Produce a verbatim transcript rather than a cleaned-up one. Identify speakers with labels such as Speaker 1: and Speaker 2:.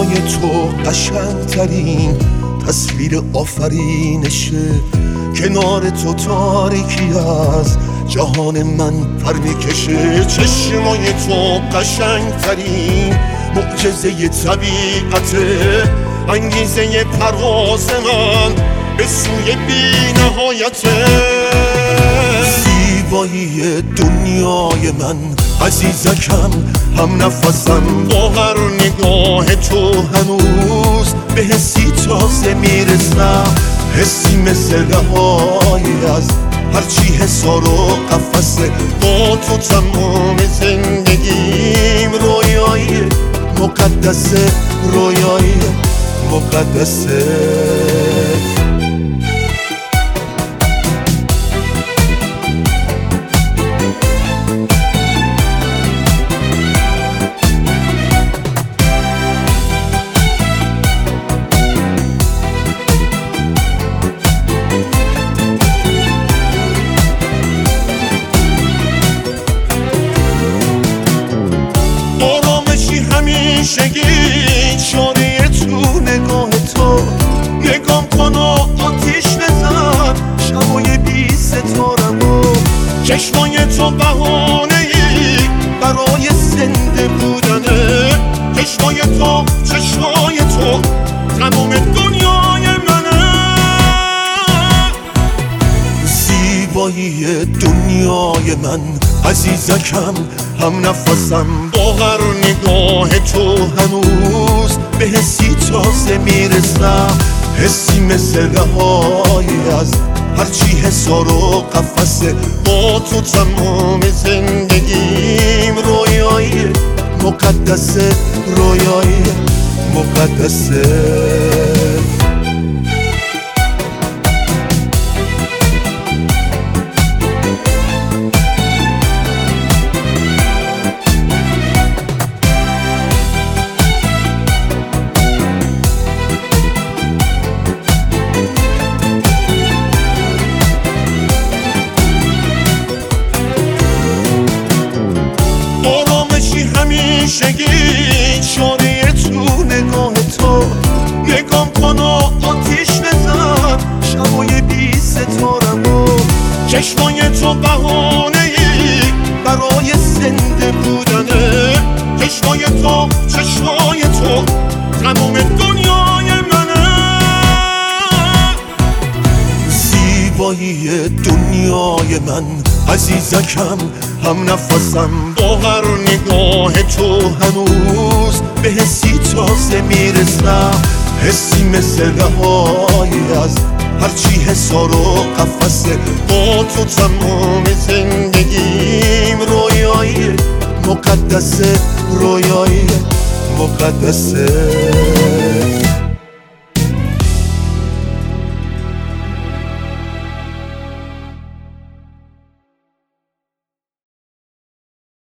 Speaker 1: چشمای تو قشنگترین تصویر آفرینشه. کنار تو تاریکی از جهان من پر میکشه. چشمای تو قشنگترین معجزه طبیعته، انگیزه پرواز من به سوی بی نهایته. زیبایی دنیای من عزیزکم، هم نفسم با هر نگاه تو هنوز به حسی تازه میرسم. حسی مثل رهایی از هرچی حصار و قفسه. با تو تمام زندگیم رویایی مقدسه، رویایی مقدسه. همیشگی شاره تو نگاه تو، نگام کن و آتیش بزن شبای بی ستارمو. چشمای تو بهانه ای برای زنده بودنه. چشمای تو چشمای تو تمام دنیای منه. زیبایی دنیای من عزیزکم، هم نفسم با هر نگاه تو هنوز به حسی تازه میرسم. حسی مثل رهایی از هرچی حصار و قفسه. با تو تمام زندگیم رویایی مقدسه، رویایی مقدسه. همیشگی شاره تو نگاه تو، نگام کن و آتیش بزن شبای بی ستارمو. چشمای تو بهانه ای برای زنده بودنه. چشمای تو چشمای تو تمام دنیای منه. زیبایی دنیای من عزیزکم، هم نفسم با هر نگاه تو هنوز به حسی تازه میرسم. حسی مثل رهایی از هرچی حصار و قفسه. با تو تمام زندگیم رویایی مقدسه، رویایی مقدسه.